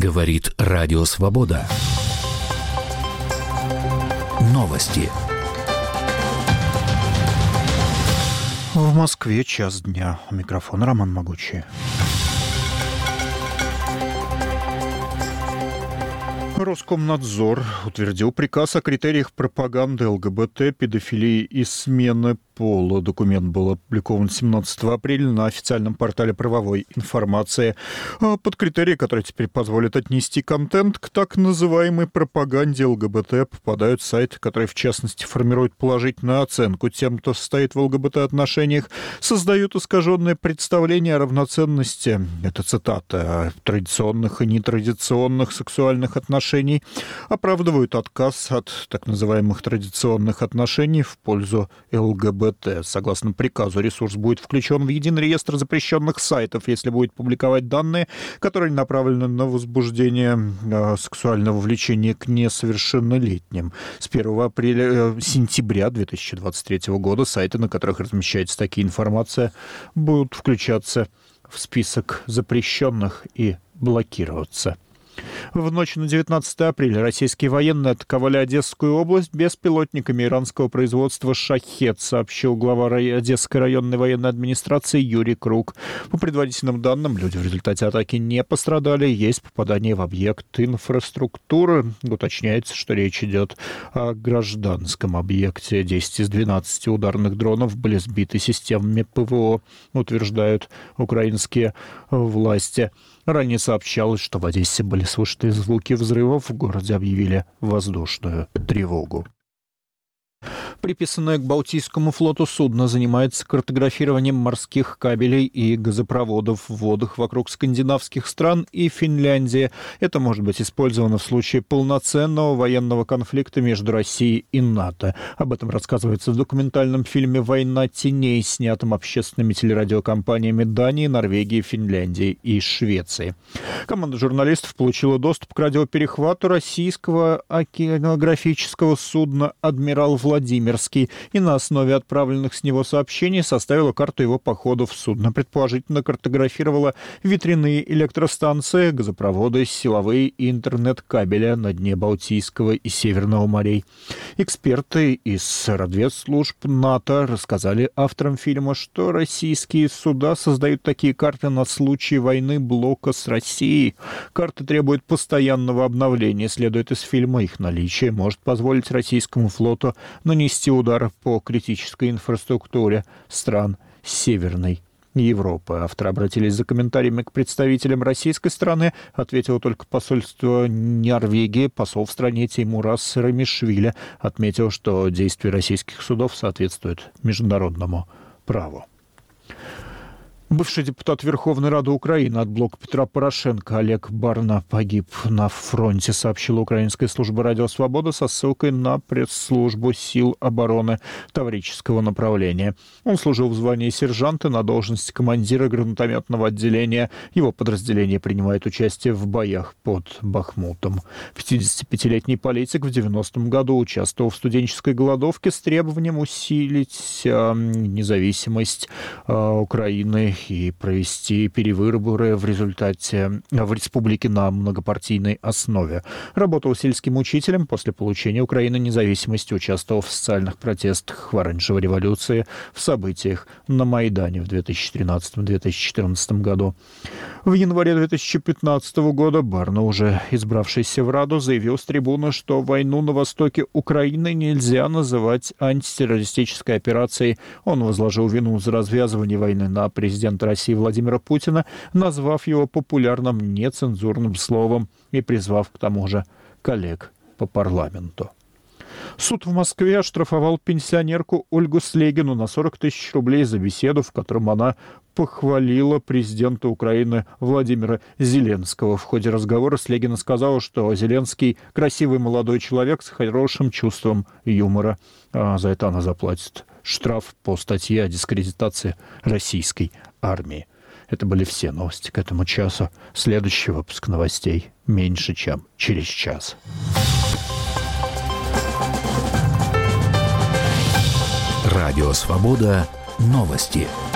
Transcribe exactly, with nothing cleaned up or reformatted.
Говорит Радио Свобода. Новости. В Москве час дня. У микрофона Роман Могучий. Роскомнадзор утвердил приказ о критериях пропаганды ЛГБТ, педофилии и смены пола. Документ был опубликован семнадцатого апреля на официальном портале правовой информации. Под критерии, которые теперь позволят отнести контент к так называемой пропаганде ЛГБТ, попадают сайты, которые, в частности, формируют положительную оценку тем, кто состоит в ЛГБТ-отношениях, создают искаженное представление о равноценности, это цитата, традиционных и нетрадиционных сексуальных отношений, оправдывают отказ от так называемых традиционных отношений в пользу ЛГБТ. Согласно приказу, ресурс будет включен в единый реестр запрещенных сайтов, если будет публиковать данные, которые направлены на возбуждение э, сексуального влечения к несовершеннолетним. С первого апреля, э, сентября две тысячи двадцать третьего года сайты, на которых размещается такая информация, будут включаться в список запрещенных и блокироваться. В ночь на девятнадцатое апреля российские военные атаковали Одесскую область беспилотниками иранского производства «Шахед», сообщил глава Одесской районной военной администрации Юрий Круг. По предварительным данным, люди в результате атаки не пострадали, есть попадание в объект инфраструктуры. Уточняется, что речь идет о гражданском объекте. десять из двенадцати ударных дронов были сбиты системами ПВО, утверждают украинские власти. Ранее сообщалось, что в Одессе были слышны звуки взрывов, в городе объявили воздушную тревогу. Приписанное к Балтийскому флоту судно занимается картографированием морских кабелей и газопроводов в водах вокруг скандинавских стран и Финляндии. Это может быть использовано в случае полноценного военного конфликта между Россией и НАТО. Об этом рассказывается в документальном фильме «Война теней», снятом общественными телерадиокомпаниями Дании, Норвегии, Финляндии и Швеции. Команда журналистов получила доступ к радиоперехвату российского океанографического судна «Адмирал Владимир», и на основе отправленных с него сообщений составила карту его походов. Судно предположительно картографировало ветряные электростанции, газопроводы, силовые и интернет-кабеля на дне Балтийского и Северного морей. Эксперты из разведслужб НАТО рассказали авторам фильма, что российские суда создают такие карты на случай войны блока с Россией. Карты требуют постоянного обновления. Следует из фильма, их наличие может позволить российскому флоту нанести удар по критической инфраструктуре стран Северной Европы. Авторы обратились за комментариями к представителям российской стороны. Ответило только посольство Норвегии. Посол в стране Теймураз Рамишвили отметил, что действия российских судов соответствуют международному праву. Бывший депутат Верховной Рады Украины от блока Петра Порошенко Олег Барна погиб на фронте, сообщила украинская служба «Радио Свобода» со ссылкой на пресс-службу сил обороны Таврического направления. Он служил в звании сержанта на должности командира гранатометного отделения. Его подразделение принимает участие в боях под Бахмутом. пятидесятипятилетний политик в девяностом году участвовал в студенческой голодовке с требованием усилить э, независимость э, Украины и провести перевыборы в результате в республике на многопартийной основе. Работал сельским учителем. После получения Украины независимости участвовал в социальных протестах в оранжевой революции, в событиях на Майдане в две тысячи тринадцатом — две тысячи четырнадцатом году. В январе две тысячи пятнадцатого года Барна, уже избравшийся в Раду, заявил с трибуны, что войну на востоке Украины нельзя называть антитеррористической операцией. Он возложил вину за развязывание войны на президента России Владимира Путина, назвав его популярным нецензурным словом и призвав к тому же коллег по парламенту. Суд в Москве оштрафовал пенсионерку Ольгу Слегину на сорок тысяч рублей за беседу, в котором она похвалила президента Украины Владимира Зеленского. В ходе разговора Слегина сказала, что Зеленский красивый молодой человек с хорошим чувством юмора. А за это она заплатит штраф по статье о дискредитации российской армии. Это были все новости к этому часу. Следующий выпуск новостей меньше, чем через час. Радио Свобода. Новости.